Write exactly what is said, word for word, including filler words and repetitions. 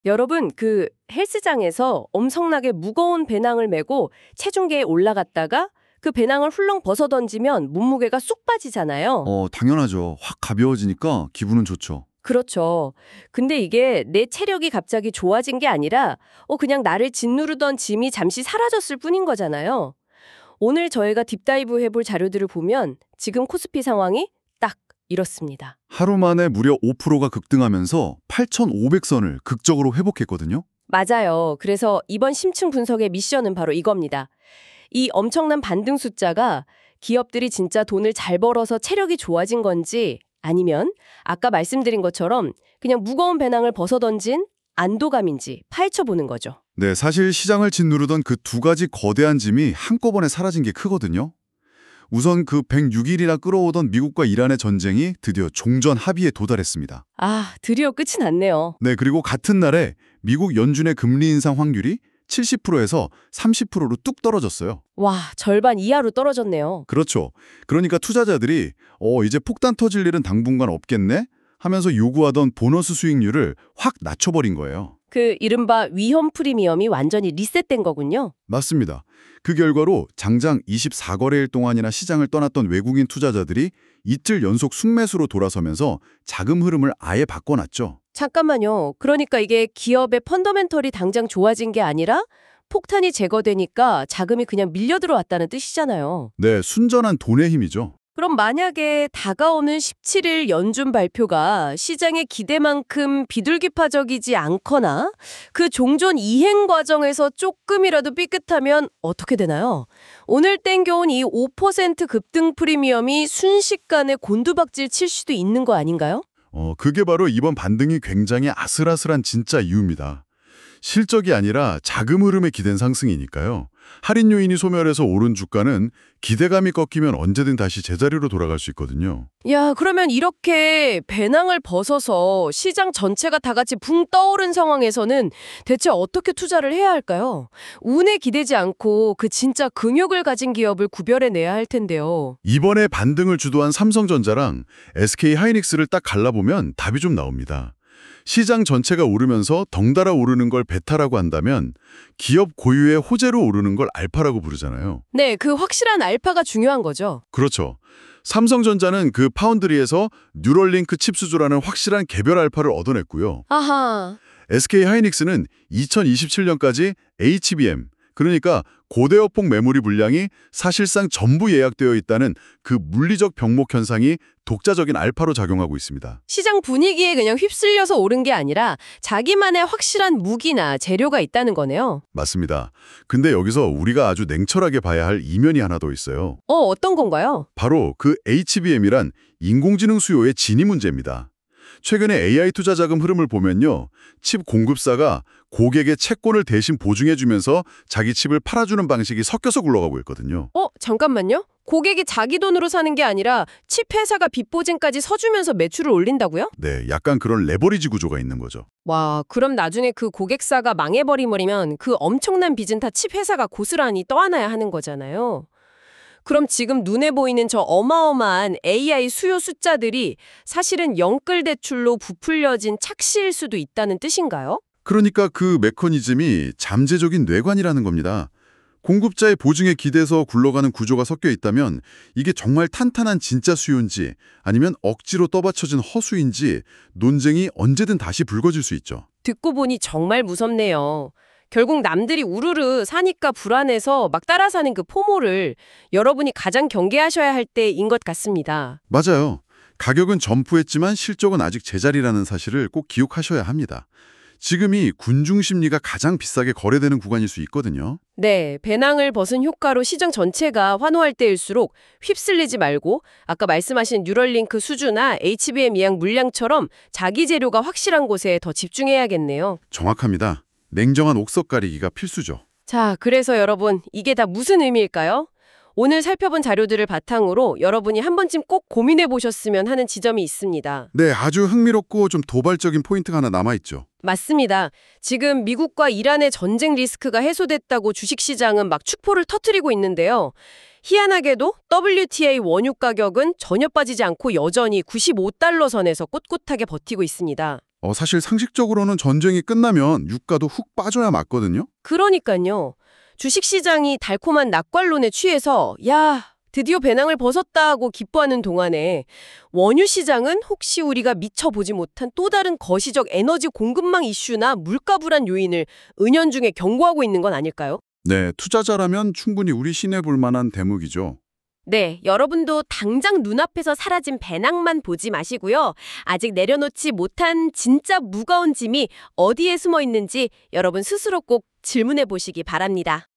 여러분, 그 헬스장에서 엄청나게 무거운 배낭을 메고 체중계에 올라갔다가 그 배낭을 훌렁 벗어 던지면 몸무게가 쑥 빠지잖아요. 어, 당연하죠. 확 가벼워지니까 기분은 좋죠. 그렇죠. 근데 이게 내 체력이 갑자기 좋아진 게 아니라 어 그냥 나를 짓누르던 짐이 잠시 사라졌을 뿐인 거잖아요. 오늘 저희가 딥다이브 해볼 자료들을 보면 지금 코스피 상황이 딱 이렇습니다. 하루 만에 무려 오 퍼센트가 급등하면서 팔천오백 선을 극적으로 회복했거든요. 맞아요. 그래서 이번 심층 분석의 미션은 바로 이겁니다. 이 엄청난 반등 숫자가 기업들이 진짜 돈을 잘 벌어서 체력이 좋아진 건지 아니면 아까 말씀드린 것처럼 그냥 무거운 배낭을 벗어던진 안도감인지 파헤쳐보는 거죠. 네, 사실 시장을 짓누르던 그 두 가지 거대한 짐이 한꺼번에 사라진 게 크거든요. 우선 그 백육 일이나 끌어오던 미국과 이란의 전쟁이 드디어 종전 합의에 도달했습니다. 아, 드디어 끝이 났네요. 네, 그리고 같은 날에 미국 연준의 금리 인상 확률이 칠십 퍼센트에서 삼십 퍼센트로 뚝 떨어졌어요. 와, 절반 이하로 떨어졌네요. 그렇죠. 그러니까 투자자들이 어, 이제 폭탄 터질 일은 당분간 없겠네? 하면서 요구하던 보너스 수익률을 확 낮춰버린 거예요. 그 이른바 위험 프리미엄이 완전히 리셋된 거군요. 맞습니다. 그 결과로 장장 이십사 거래일 동안이나 시장을 떠났던 외국인 투자자들이 이틀 연속 순매수로 돌아서면서 자금 흐름을 아예 바꿔놨죠. 잠깐만요. 그러니까 이게 기업의 펀더멘털이 당장 좋아진 게 아니라 폭탄이 제거되니까 자금이 그냥 밀려 들어왔다는 뜻이잖아요. 네, 순전한 돈의 힘이죠. 그럼 만약에 다가오는 십칠 일 연준 발표가 시장의 기대만큼 비둘기파적이지 않거나 그 종전 이행 과정에서 조금이라도 삐끗하면 어떻게 되나요? 오늘 땡겨온 이 오 퍼센트 급등 프리미엄이 순식간에 곤두박질 칠 수도 있는 거 아닌가요? 어, 그게 바로 이번 반등이 굉장히 아슬아슬한 진짜 이유입니다. 실적이 아니라 자금 흐름에 기댄 상승이니까요. 할인 요인이 소멸해서 오른 주가는 기대감이 꺾이면 언제든 다시 제자리로 돌아갈 수 있거든요. 야, 그러면 이렇게 배낭을 벗어서 시장 전체가 다 같이 붕 떠오른 상황에서는 대체 어떻게 투자를 해야 할까요? 운에 기대지 않고 그 진짜 긍욕을 가진 기업을 구별해내야 할 텐데요. 이번에 반등을 주도한 삼성전자랑 에스케이하이닉스를 딱 갈라보면 답이 좀 나옵니다. 시장 전체가 오르면서 덩달아 오르는 걸 베타라고 한다면 기업 고유의 호재로 오르는 걸 알파라고 부르잖아요. 네, 그 확실한 알파가 중요한 거죠. 그렇죠. 삼성전자는 그 파운드리에서 뉴럴링크 칩 수주라는 확실한 개별 알파를 얻어냈고요. 아하. 에스케이하이닉스는 이천이십칠 년까지 에이치비엠, 그러니까 고대역폭 메모리 물량이 사실상 전부 예약되어 있다는 그 물리적 병목 현상이 독자적인 알파로 작용하고 있습니다. 시장 분위기에 그냥 휩쓸려서 오른 게 아니라 자기만의 확실한 무기나 재료가 있다는 거네요. 맞습니다. 근데 여기서 우리가 아주 냉철하게 봐야 할 이면이 하나 더 있어요. 어, 어떤 건가요? 바로 그 에이치비엠이란 인공지능 수요의 진위 문제입니다. 최근에 에이아이 투자 자금 흐름을 보면요. 칩 공급사가 고객의 채권을 대신 보증해주면서 자기 칩을 팔아주는 방식이 섞여서 굴러가고 있거든요. 어, 잠깐만요. 고객이 자기 돈으로 사는 게 아니라 칩 회사가 빚보증까지 서주면서 매출을 올린다고요? 네, 약간 그런 레버리지 구조가 있는 거죠. 와, 그럼 나중에 그 고객사가 망해버리면 그 엄청난 빚은 다 칩 회사가 고스란히 떠안아야 하는 거잖아요. 그럼 지금 눈에 보이는 저 어마어마한 에이아이 수요 숫자들이 사실은 영끌 대출로 부풀려진 착시일 수도 있다는 뜻인가요? 그러니까 그 메커니즘이 잠재적인 뇌관이라는 겁니다. 공급자의 보증에 기대서 굴러가는 구조가 섞여 있다면 이게 정말 탄탄한 진짜 수요인지 아니면 억지로 떠받쳐진 허수인지 논쟁이 언제든 다시 불거질 수 있죠. 듣고 보니 정말 무섭네요. 결국 남들이 우르르 사니까 불안해서 막 따라 사는 그 포모를 여러분이 가장 경계하셔야 할 때인 것 같습니다. 맞아요. 가격은 점프했지만 실적은 아직 제자리라는 사실을 꼭 기억하셔야 합니다. 지금이 군중 심리가 가장 비싸게 거래되는 구간일 수 있거든요. 네, 배낭을 벗은 효과로 시장 전체가 환호할 때일수록 휩쓸리지 말고 아까 말씀하신 뉴럴링크 수주나 에이치비엠 예약 물량처럼 자기 재료가 확실한 곳에 더 집중해야겠네요. 정확합니다. 냉정한 옥석 가리기가 필수죠. 자, 그래서 여러분, 이게 다 무슨 의미일까요? 오늘 살펴본 자료들을 바탕으로 여러분이 한 번쯤 꼭 고민해 보셨으면 하는 지점이 있습니다. 네, 아주 흥미롭고 좀 도발적인 포인트가 하나 남아있죠. 맞습니다. 지금 미국과 이란의 전쟁 리스크가 해소됐다고 주식시장은 막 축포를 터뜨리고 있는데요. 희한하게도 더블유티아이 원유 가격은 전혀 빠지지 않고 여전히 구십오 달러 선에서 꼿꼿하게 버티고 있습니다. 어, 사실 상식적으로는 전쟁이 끝나면 유가도 훅 빠져야 맞거든요. 그러니까요. 주식시장이 달콤한 낙관론에 취해서 야, 드디어 배낭을 벗었다 하고 기뻐하는 동안에 원유 시장은 혹시 우리가 미처 보지 못한 또 다른 거시적 에너지 공급망 이슈나 물가 불안 요인을 은연중에 경고하고 있는 건 아닐까요? 네, 투자자라면 충분히 우리신해 볼 만한 대목이죠. 네, 여러분도 당장 눈앞에서 사라진 배낭만 보지 마시고요. 아직 내려놓지 못한 진짜 무거운 짐이 어디에 숨어 있는지 여러분 스스로 꼭 질문해 보시기 바랍니다.